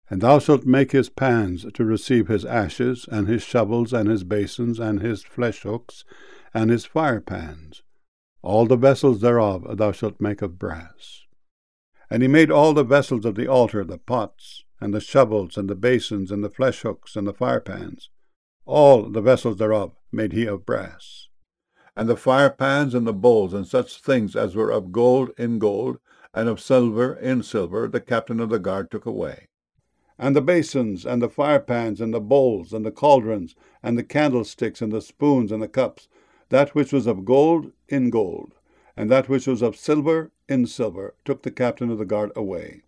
And thou shalt make his pans to receive his ashes, and his shovels, and his basins, and his flesh hooks, and his fire pans. All the vessels thereof thou shalt make of brass. And he made all the vessels of the altar, the pots, and the shovels, and the basins, and the flesh hooks, and the fire pans. All the vessels thereof made he of brass. And the fire pans, and the bowls, and such things as were of gold in gold, and of silver in silver, the captain of the guard took away. And the basins, and the fire pans, and the bowls, and the cauldrons, and the candlesticks, and the spoons, and the cups, that which was of gold in gold, and that which was of silver in silver, took the captain of the guard away.